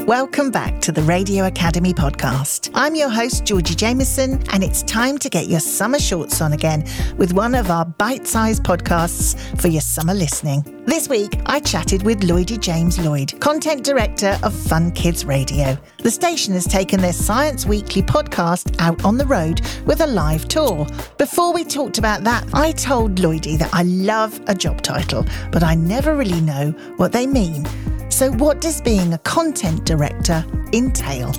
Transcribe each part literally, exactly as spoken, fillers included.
Welcome back to the Radio Academy podcast. I'm your host, Georgie Jameson, and it's time to get your summer shorts on again with one of our bite-sized podcasts for your summer listening. This week, I chatted with Lloydie James Lloyd, Content Director of Fun Kids Radio. The station has taken their Science Weekly podcast out on the road with a live tour. Before we talked about that, I told Lloydie that I love a job title, but I never really know what they mean. So what does being a content director entail?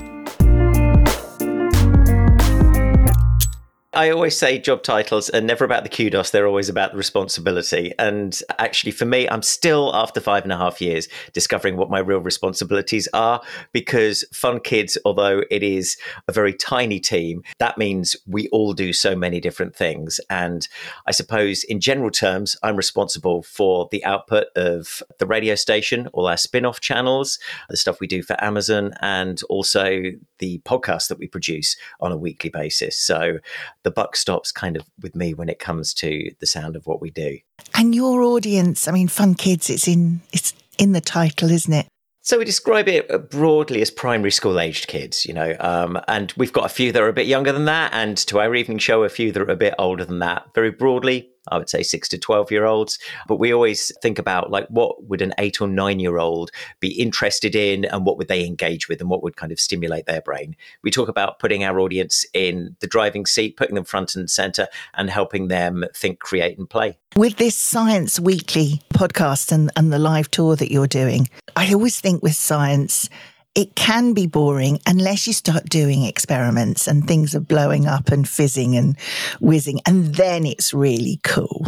I always say job titles are never about the kudos, they're always about the responsibility. And actually, for me, I'm still, after five and a half years, discovering what my real responsibilities are, because Fun Kids, although it is a very tiny team, that means we all do so many different things. And I suppose in general terms, I'm responsible for the output of the radio station, all our spin-off channels, the stuff we do for Amazon, and also the podcast that we produce on a weekly basis. So the buck stops kind of with me when it comes to the sound of what we do. And your audience, I mean, Fun Kids, it's in it's in the title, isn't it? So we describe it broadly as primary school aged kids, you know, um, and we've got a few that are a bit younger than that, and to our evening show, a few that are a bit older than that. Very broadly, I would say six to twelve year olds. But we always think about, like, what would an eight or nine year old be interested in, and what would they engage with, and what would kind of stimulate their brain. We talk about putting our audience in the driving seat, putting them front and center, and helping them think, create and play. With this Science Weekly podcast and, and the live tour that you're doing, I always think with science, it can be boring unless you start doing experiments and things are blowing up and fizzing and whizzing, and then it's really cool.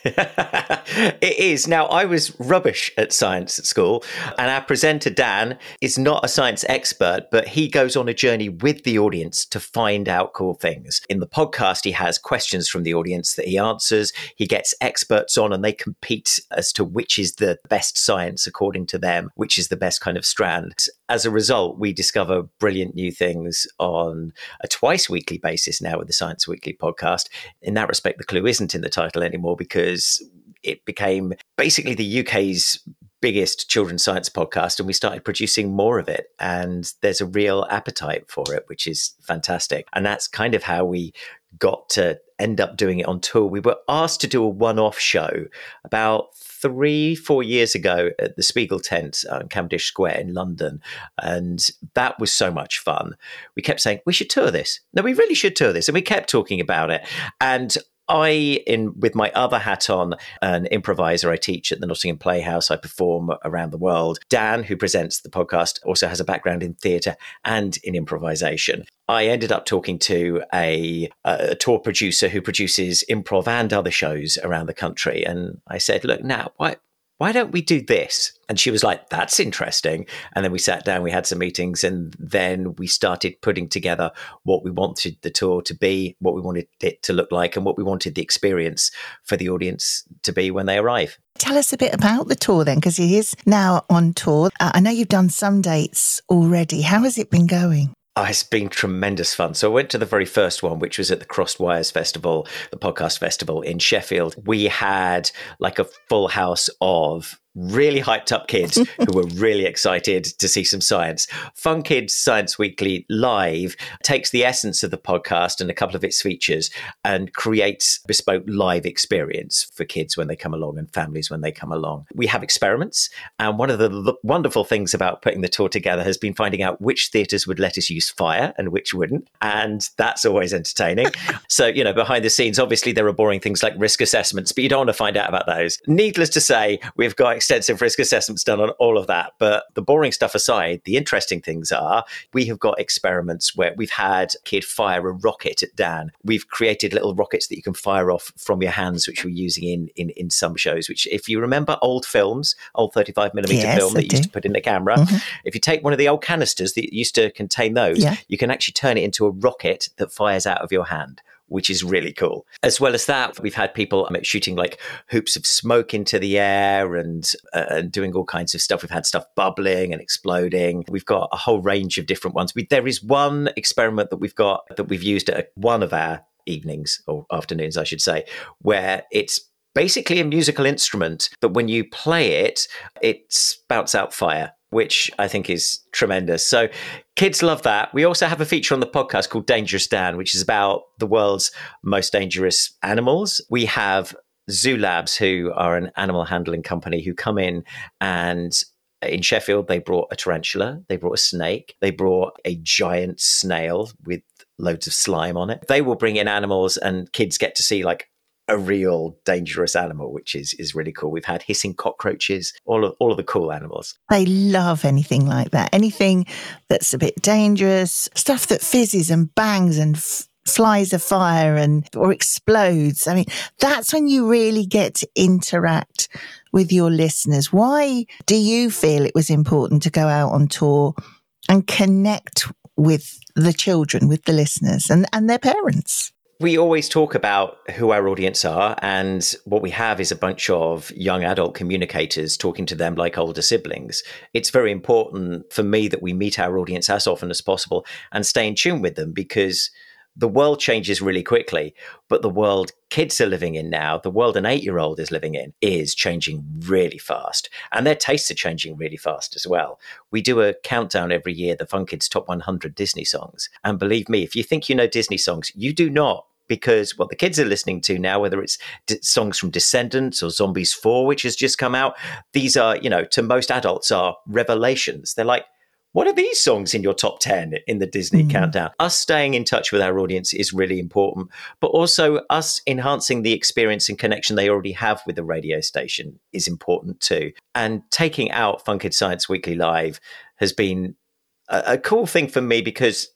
It is. Now, I was rubbish at science at school, and our presenter, Dan, is not a science expert, but he goes on a journey with the audience to find out cool things. In the podcast, he has questions from the audience that he answers. He gets experts on, and they compete as to which is the best science according to them, which is the best kind of strand. As a result, we discover brilliant new things on a twice weekly basis now with the Science Weekly podcast. In that respect, the clue isn't in the title anymore, because it became basically the U K's biggest children's science podcast, and we started producing more of it. And there's a real appetite for it, which is fantastic. And that's kind of how we got to end up doing it on tour. We were asked to do a one-off show about three, four years ago at the Spiegel tent on Cavendish Square in London. And that was so much fun. We kept saying, we should tour this. No, we really should tour this. And we kept talking about it. And I, in with my other hat on, an improviser, I teach at the Nottingham Playhouse. I perform around the world. Dan, who presents the podcast, also has a background in theatre and in improvisation. I ended up talking to a, a tour producer who produces improv and other shows around the country. And I said, look, now, why, why don't we do this? And she was like, that's interesting. And then we sat down, we had some meetings, and then we started putting together what we wanted the tour to be, what we wanted it to look like, and what we wanted the experience for the audience to be when they arrive. Tell us a bit about the tour then, because it is now on tour. Uh, I know you've done some dates already. How has it been going? Oh, it's been tremendous fun. So I went to the very first one, which was at the Crossed Wires Festival, the podcast festival in Sheffield. We had like a full house of really hyped up kids who were really excited to see some science. Fun Kids Science Weekly Live takes the essence of the podcast and a couple of its features and creates a bespoke live experience for kids when they come along and families when they come along. We have experiments. And one of the l- wonderful things about putting the tour together has been finding out which theatres would let us use fire and which wouldn't. And that's always entertaining. So, you know, behind the scenes, obviously there are boring things like risk assessments, but you don't want to find out about those. Needless to say, we've got extensive risk assessments done on all of that. But the boring stuff aside, the interesting things are we have got experiments where we've had a kid fire a rocket at Dan. We've created little rockets that you can fire off from your hands, which we're using in in, in some shows, which if you remember old films, old thirty-five millimeter yes, film I that you do. used to put in the camera, Mm-hmm. if you take one of the old canisters that used to contain those, Yeah. you can actually turn it into a rocket that fires out of your hand, which is really cool. As well as that, we've had people um, shooting like hoops of smoke into the air and, uh, and doing all kinds of stuff. We've had stuff bubbling and exploding. We've got a whole range of different ones. We, there is one experiment that we've got that we've used at one of our evenings or afternoons, I should say, where it's basically a musical instrument, but when you play it, it spouts out fire which I think is tremendous. So kids love that. We also have a feature on the podcast called Dangerous Dan, which is about the world's most dangerous animals. We have Zoo Labs, who are an animal handling company, who come in, and in Sheffield, they brought a tarantula, they brought a snake, they brought a giant snail with loads of slime on it. They will bring in animals, and kids get to see like a real dangerous animal, which is is really cool. We've had hissing cockroaches, all of all of the cool animals. They love anything like that. Anything that's a bit dangerous, stuff that fizzes and bangs and f- flies a fire and or explodes. I mean, that's when you really get to interact with your listeners. Why do you feel it was important to go out on tour and connect with the children, with the listeners and, and their parents? We always talk about who our audience are, and what we have is a bunch of young adult communicators talking to them like older siblings. It's very important for me that we meet our audience as often as possible and stay in tune with them, because the world changes really quickly, but the world kids are living in now, the world an eight-year-old is living in, is changing really fast. And their tastes are changing really fast as well. We do a countdown every year, the Fun Kids Top one hundred Disney Songs. And believe me, if you think you know Disney songs, you do not. Because what the kids are listening to now, whether it's d- songs from Descendants or Zombies four, which has just come out, these are, you know, to most adults are revelations. They're like, what are these songs in your top ten in the Disney mm. countdown? Us staying in touch with our audience is really important, but also us enhancing the experience and connection they already have with the radio station is important too. And taking out Fun Kids Science Weekly Live has been a, a cool thing for me, because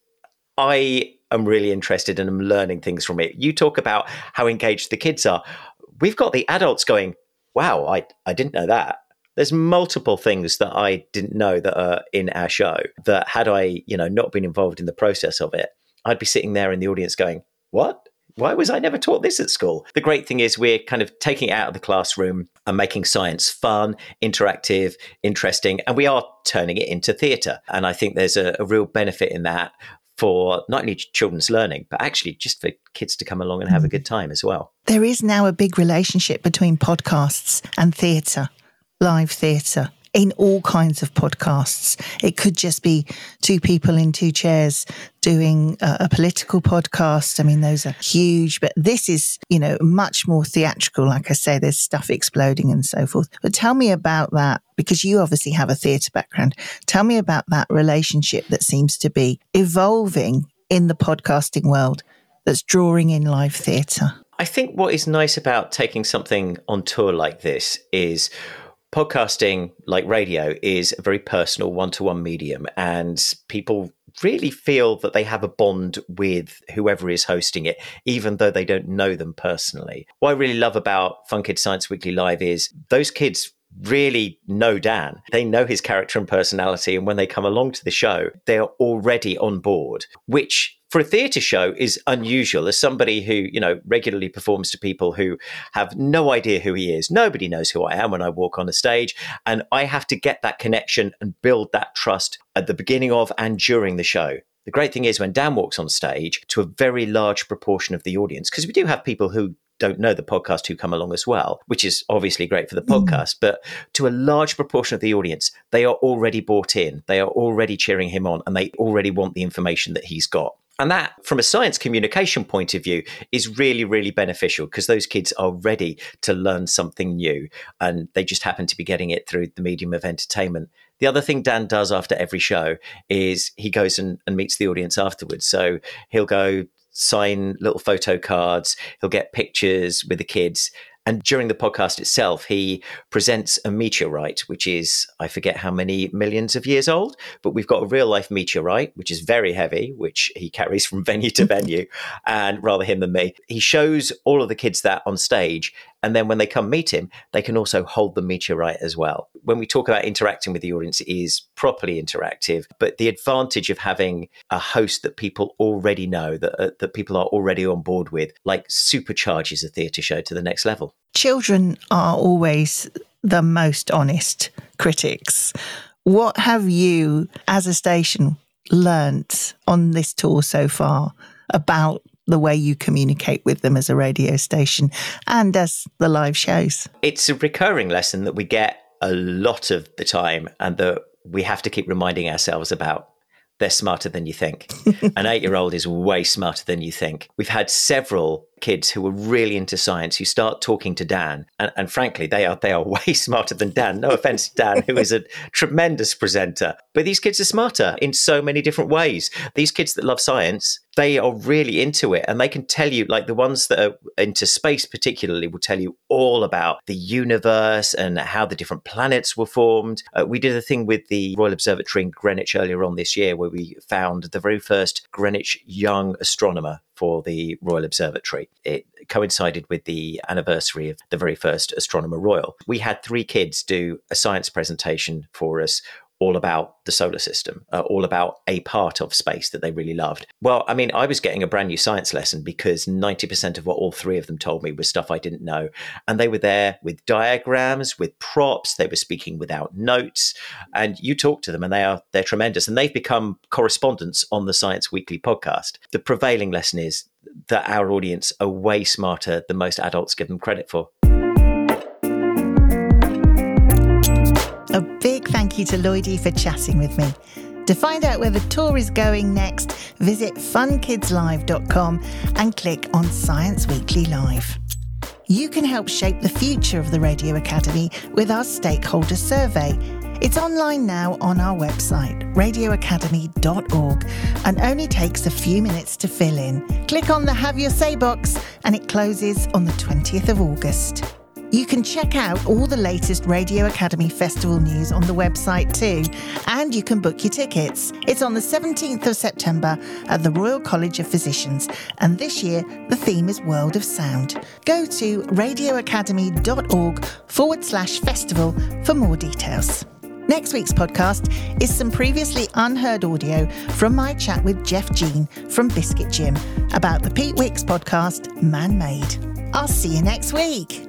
I am really interested and I'm learning things from it. You talk about how engaged the kids are. We've got the adults going, wow, I, I didn't know that. There's multiple things that I didn't know that are in our show that had I, you know, not been involved in the process of it, I'd be sitting there in the audience going, what? Why was I never taught this at school? The great thing is we're kind of taking it out of the classroom and making science fun, interactive, interesting, and we are turning it into theatre. And I think there's a, a real benefit in that for not only children's learning, but actually just for kids to come along and have a good time as well. There is now a big relationship between podcasts and theatre, live theatre, in all kinds of podcasts. It could just be two people in two chairs doing a, a political podcast. I mean, those are huge, but this is, you know, much more theatrical. Like I say, there's stuff exploding and so forth. But tell me about that, because you obviously have a theatre background. Tell me about that relationship that seems to be evolving in the podcasting world that's drawing in live theatre. I think what is nice about taking something on tour like this is podcasting, like radio, is a very personal one-to-one medium, and people really feel that they have a bond with whoever is hosting it, even though they don't know them personally. What I really love about Fun Kids Science Weekly Live is those kids really know Dan. They know his character and personality, and when they come along to the show, they are already on board, which for a theatre show is unusual. As somebody who, you know, regularly performs to people who have no idea who he is, nobody knows who I am when I walk on a stage, and I have to get that connection and build that trust at the beginning of and during the show. The great thing is when Dan walks on stage, to a very large proportion of the audience, because we do have people who don't know the podcast who come along as well, which is obviously great for the podcast, mm. but to a large proportion of the audience, they are already bought in, they are already cheering him on, and they already want the information that he's got. And that, from a science communication point of view, is really, really beneficial, because those kids are ready to learn something new, and they just happen to be getting it through the medium of entertainment. The other thing Dan does after every show is he goes and, and meets the audience afterwards. So he'll go sign little photo cards, he'll get pictures with the kids. And during the podcast itself, he presents a meteorite, which is, I forget how many millions of years old, but we've got a real life meteorite, which is very heavy, which he carries from venue to venue, and rather him than me. He shows all of the kids that on stage. And then when they come meet him, they can also hold the meteorite as well. When we talk about interacting with the audience, it is properly interactive. But the advantage of having a host that people already know, that, uh, that people are already on board with, like supercharges a theatre show to the next level. Children are always the most honest critics. What have you, as a station, learnt on this tour so far about the way you communicate with them as a radio station and as the live shows? It's a recurring lesson that we get a lot of the time, and that we have to keep reminding ourselves about. They're smarter than you think. An eight-year-old is way smarter than you think. We've had several kids who are really into science who start talking to Dan, and, and frankly, they are they are way smarter than Dan. No offense to Dan, who is a tremendous presenter. But these kids are smarter in so many different ways. These kids that love science, they are really into it, and they can tell you, like the ones that are into space particularly, will tell you all about the universe and how the different planets were formed. Uh, we did a thing with the Royal Observatory in Greenwich earlier on this year where we found the very first Greenwich young astronomer for the Royal Observatory. It coincided with the anniversary of the very first Astronomer Royal. We had three kids do a science presentation for us all about the solar system, uh, all about a part of space that they really loved. Well, I mean, I was getting a brand new science lesson because ninety percent of what all three of them told me was stuff I didn't know. And they were there with diagrams, with props. They were speaking without notes. And you talk to them and they are, they're tremendous. And they've become correspondents on the Science Weekly podcast. The prevailing lesson is that our audience are way smarter than most adults give them credit for. A big thank you to Lloydie for chatting with me. To find out where the tour is going next, visit fun kids live dot com and click on Science Weekly Live. You can help shape the future of the Radio Academy with our stakeholder survey. It's online now on our website, radio academy dot org, and only takes a few minutes to fill in. Click on the Have Your Say box and it closes on the twentieth of August. You can check out all the latest Radio Academy Festival news on the website too, and you can book your tickets. It's on the seventeenth of September at the Royal College of Physicians, and this year the theme is World of Sound. Go to radio academy dot org forward slash festival for more details. Next week's podcast is some previously unheard audio from my chat with Jeff Jean from Biscuit Gym about the Pete Wicks podcast, Man Made. I'll see you next week.